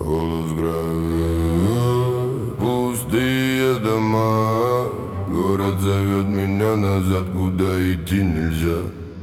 Голос града, пустые дома. Город зовет меня назад, куда идти нельзя.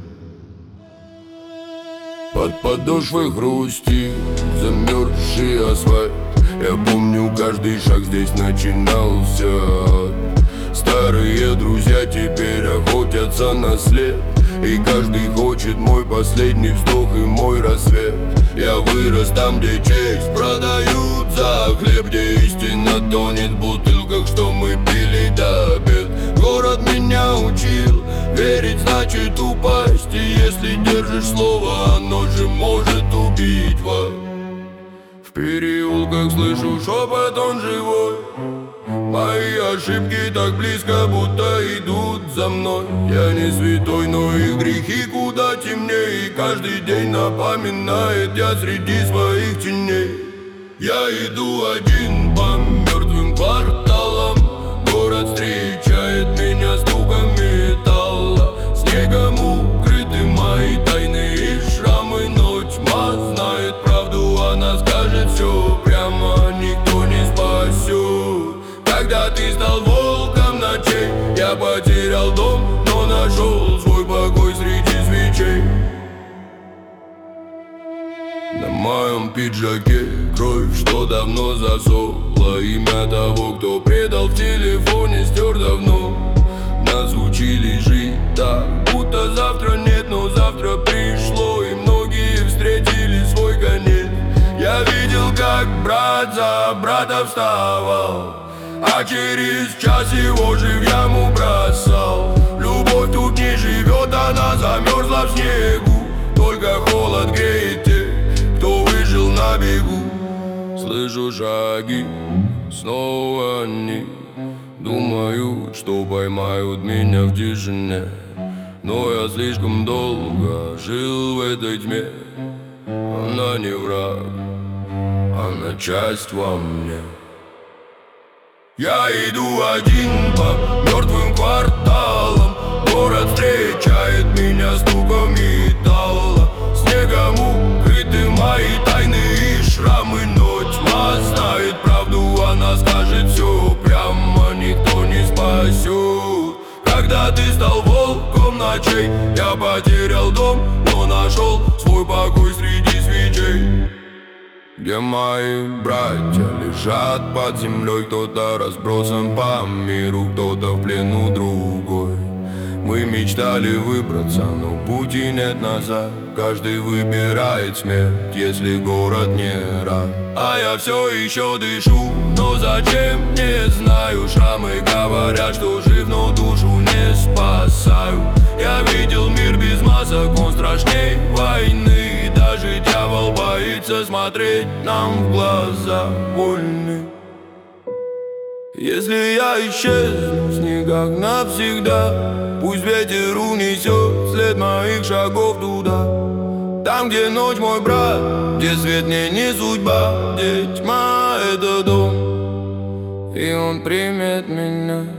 Под подошвой хрустит замерзший асфальт. Я помню, каждый шаг здесь начинался. Старые друзья теперь охотятся на след, и каждый хочет мой последний вздох и мой рассвет. Я вырос там, где честь продают за хлеб, где истина тонет в бутылках, что мы пили до обед. Город меня учил, верить значит упасть, и если держишь слово, оно же может убить вас. В переулках слышу шепот, он живой. Мои ошибки так близко, будто идут за мной. Я не святой, но и грехи куда темнее, и каждый день напоминает я среди своих теней. Я иду один по мертвым кварталам. Город встречает меня стуком металла. Снегом укрыты мои тайны и шрамы, но тьма знает правду, она скажет все прямо, никто не спасет. Когда ты стал волком ночей, я потерял дом, но нашел свой покой среди свечей. На моем пиджаке кровь, что давно засохла. Имя того, кто предал, в телефоне стер давно. Нас учили жить так, будто завтра нет, но завтра пришло, и многие встретили свой конец. Я видел, как брат за брата вставал, а через час его же в яму бросал. Любовь тут не живет, она замерзла в снегу. Только холод греет тех, кто выжил на бегу. Слышу шаги, снова они думают, что поймают меня в тишине. Но я слишком долго жил в этой тьме. Она не враг, она часть во мне. Я иду один по мертвым кварталам. Город встречает меня стуком металла. Снегом укрыты мои тайны и шрамы, но тьма знает правду, она скажет все прямо, никто не спасет. Когда ты стал волком ночей, я потерял дом, но нашел свой покой среди свечей. Где мои братья лежат под землей, кто-то разбросан по миру, кто-то в плену другой. Мы мечтали выбраться, но пути нет назад. Каждый выбирает смерть, если город не рад. А я все еще дышу, но зачем, не знаю. Шрамы говорят, что жив, но душу не спасаю. Я видел мир без масок, он страшней войны. Даже дьявол боится смотреть нам в глаза, больны. Если я исчезну в снегах навсегда, пусть ветер унесет след моих шагов туда. Там, где ночь, мой брат, где свет мне не судьба, где тьма — это дом, и он примет меня.